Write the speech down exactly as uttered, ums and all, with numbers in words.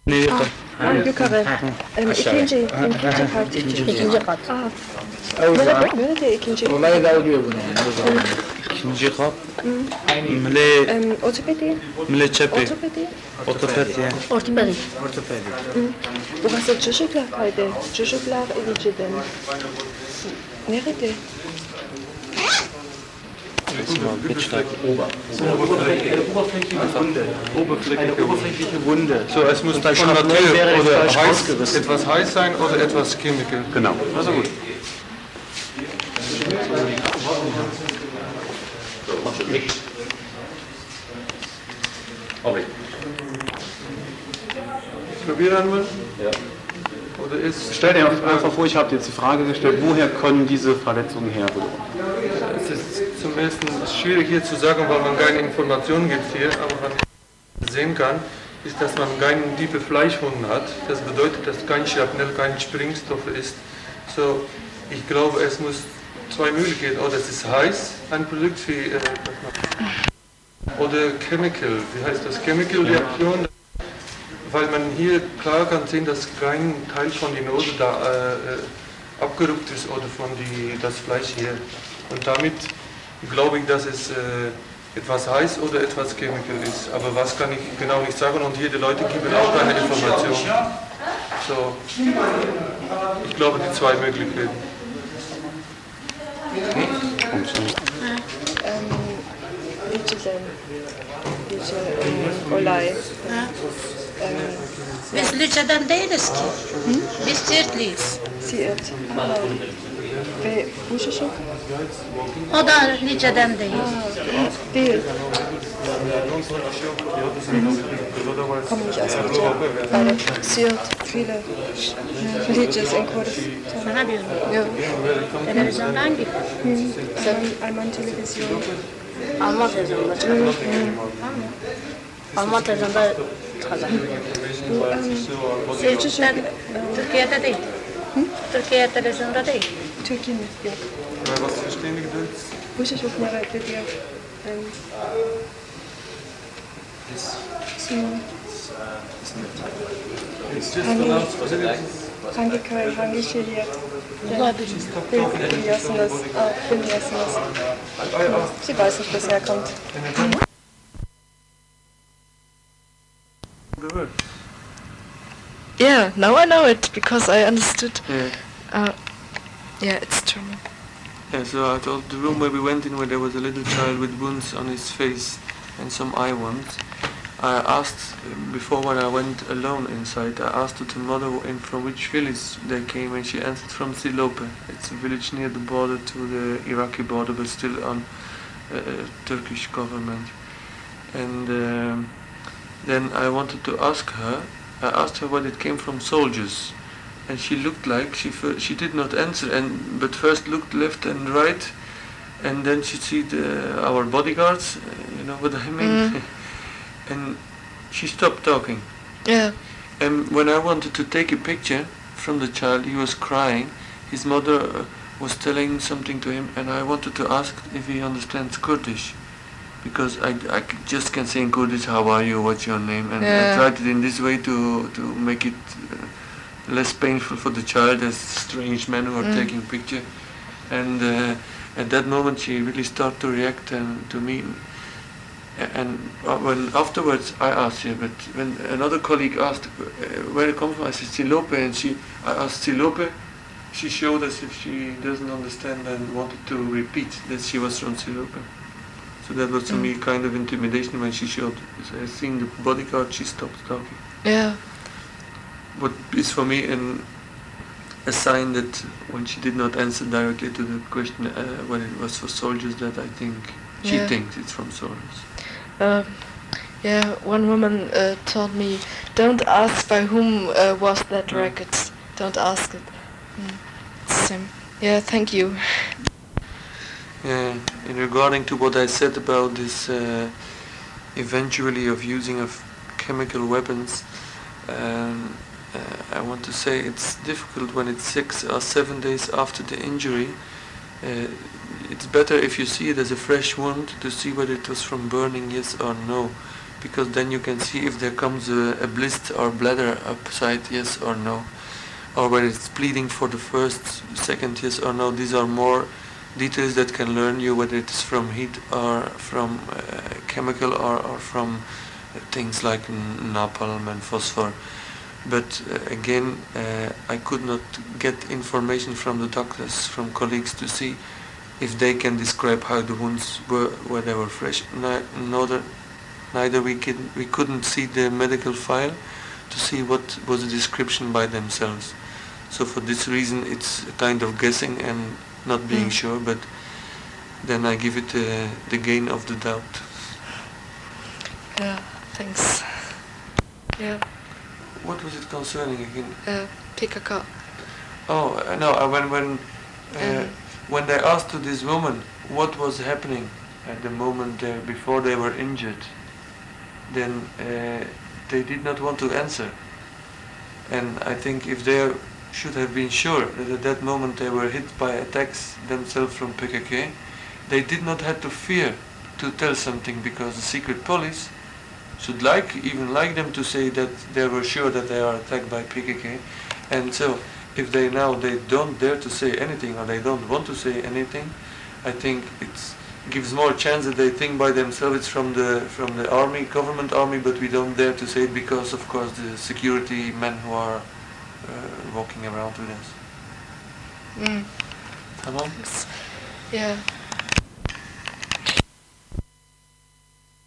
yukarı. Ha, yukarı. Em, ikinci, ikinci kat. İkinci kat. Aa, O nerede, zaman nerede ikinci? olay da oluyor bunu yani o zaman. İkinci kat. Mle Em, ortopedi, mle çepi. ortopedi. Ortoped ya. Ortopedi. Ortopedi. Burası çocuklar kaydı. Çocuklar ilgiden. Nerede? Oberflächliche Wunde. So, es muss von Natur oder heiß, etwas heiß sein oder etwas chemical. Genau. Also gut. Probieren wir? Ja. Oder ist... Stell dir einfach vor, ich habe dir jetzt die Frage gestellt, woher kommen diese Verletzungen herrühren? Es ist zum ersten schwierig hier zu sagen, weil man keine Informationen gibt hier, aber was ich sehen kann, ist, dass man keine tiefe Fleischwunden hat. Das bedeutet, dass kein Schrapnell, kein Sprengstoff ist. So, ich glaube, es muss zwei Möglichkeiten, oder es ist heiß, ein Produkt wie, äh, oder Chemical, wie heißt das, Chemical-Reaktion, weil man hier klar kann sehen, dass kein Teil von der Nose da äh, abgerückt ist oder von die, das Fleisch hier. Und damit glaube ich, dass es äh, etwas heiß oder etwas chemical ist. Aber was kann ich genau nicht sagen und hier die Leute geben auch keine Information. So, ich glaube die zwei Möglichkeiten. Ähm, ilgiden. Ilgi, em, olay. Em, Biz Lice'den değiliz ki. Biz Sirtliyiz. Siirt. Aa, ve bu çocuk? O da Lice'den değil. Aa, değil. Komme nicht aus Lice. Weil Siirt, viele Lices in Kurdistan. Sana diyorum. Ja. Televizyondan gibi. Ähm, Alman Television. Alman televizyonda çıkıyor. Alman televizyonda kazanıyor. Bu, em, Sirt'ten çocuk, Türkiye'de değil. Türkiye televizyonda değil. Türkiye mi? Yok. Was verstehen die Geduld? Bu çocuk nerede diyor? Em, Hangi, hangi köy, hangi şehir? Bil- Biliyorsunuz, Aa, bilmiyorsunuz. Sie weiß nicht, wo es herkommt. Yeah, now I know it because I understood. Yeah. Uh, yeah, it's German. Yeah, so I told the room where we went in where there was a little child with wounds on his face and some eye wounds. I asked, uh, before when I went alone inside, I asked the mother in from which village they came and she answered from Silope. It's a village near the border to the Iraqi border but still on uh, Turkish government. And um, then I wanted to ask her, I asked her whether it came from soldiers. And she looked like, she fir- she did not answer, and but first looked left and right, and then she see the, our bodyguards, uh, you know what I mean? Mm. And she stopped talking. Yeah. And when I wanted to take a picture from the child, he was crying. His mother uh, was telling something to him, and I wanted to ask if he understands Kurdish. Because I, I c- just can say in Kurdish, how are you, what's your name? And Yeah. I tried it in this way to, to make it uh, less painful for the child as strange men who are Mm. taking picture. And uh, at that moment she really started to react and to me. A- And uh, when afterwards I asked her, but when another colleague asked uh, where it comes from, I said Silope, and she, I asked Silope, she showed as if she doesn't understand and wanted to repeat that she was from Silope. So that was to Mm. me kind of intimidation when she showed. So I seen the bodyguard, she stopped talking. Yeah. What is for me an, a sign that when she did not answer directly to the question uh, when it was for soldiers, that I think she Yeah. thinks it's from soldiers. Um, yeah, one woman uh, told me, don't ask by whom uh, was that Mm. racket. Don't ask it. Mm. It's the same. Yeah, thank you. Yeah, in regarding to what I said about this uh, eventually of using of chemical weapons, um, uh, I want to say it's difficult when it's six or seven days after the injury. Uh, it's better if you see it as a fresh wound to see whether it was from burning, yes or no, because then you can see if there comes a, a blister or bladder upside, yes or no, or whether it's bleeding for the first, second, yes or no. These are more details that can learn you whether it's from heat or from uh, chemical or, or from uh, things like n- napalm and phosphor. But uh, again, uh, I could not get information from the doctors, from colleagues, to see if they can describe how the wounds were, where they were fresh. Ni- neither, neither we, can, we couldn't see the medical file to see what was the description by themselves. So for this reason, it's a kind of guessing and not being mm. sure, but then I give it uh, the gain of the doubt. Yeah, thanks. Yeah. What was it concerning again? Uh, P K K. Oh, uh, no, uh, when, when, uh, Um. when they asked to this woman what was happening at the moment uh, before they were injured, then uh, they did not want to answer. And I think if they should have been sure that at that moment they were hit by attacks themselves from P K K, they did not have to fear to tell something, because the secret police should like, even like them to say that they were sure that they are attacked by P K K. And so if they now they don't dare to say anything, or they don't want to say anything, I think it gives more chance that they think by themselves it's from the from the army, government army, but we don't dare to say it because of course the security men who are uh, walking around with us. Mm. Tamam? Yeah.